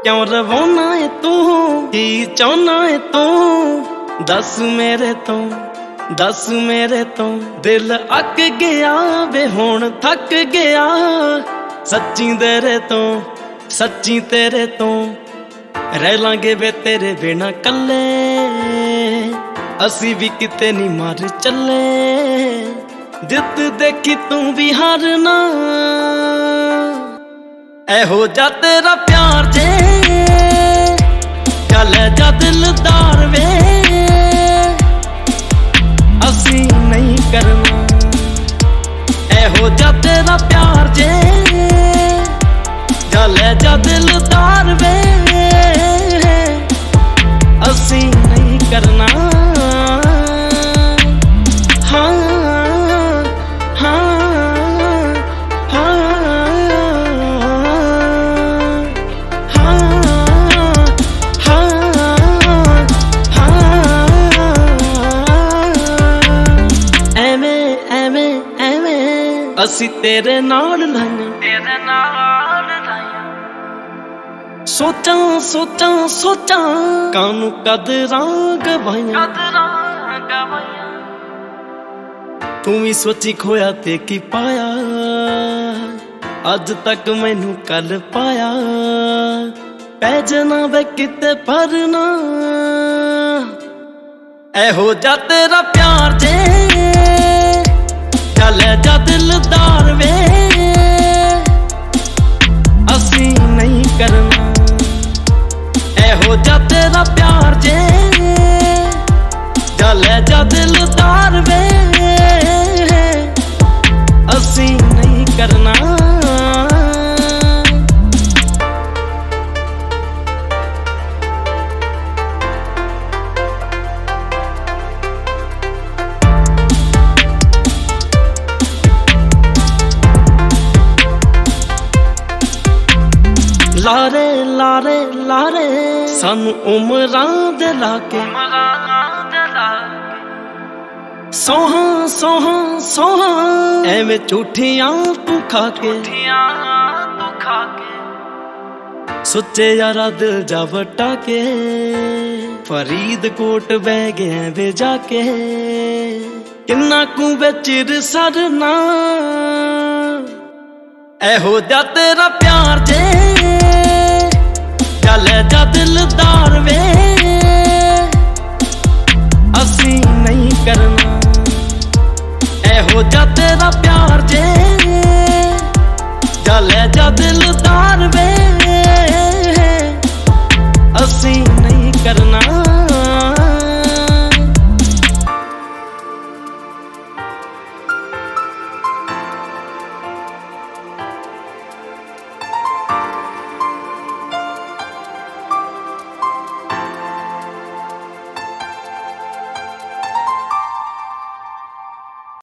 क्यों रवाना है तू की चाहना है तू दस मेरे तो दिल अक गया वे हुण थक गया सच्ची तेरे तो रह लांगे वे तेरे बिना कल्ले असी भी किते नहीं मार चले जित देखी तू भी हारना एहो जा तेरा प्यार जे चल जा दिलदार वे असी नहीं करना एहो जा तेरा प्यार जे चल जा दिलदार वे असी नहीं करना असी तेरे नाल सोचा कानू कदरां गवाइयां तू भी सोची खोया ते की पाया अज तक मैनू कल पाया पै जना वे किते भरना एहो जा तेरा प्यार जे चल जा दिलदार वे असी नहीं करना एहो जा तेरा प्यार जे चल जा दिलदार वे असी नहीं करना लारे सानू उमरां दे लाके सोहा एवें झूठियां तू खाके सुच्चे यारा दिल जा वटा के फरीदकोट बह गए वे जाके किन्ना कू बेचिर सरना एहो जा तेरा प्यार जे चल जा दिलदार वे असी नहीं करना एहो जा तेरा प्यार जे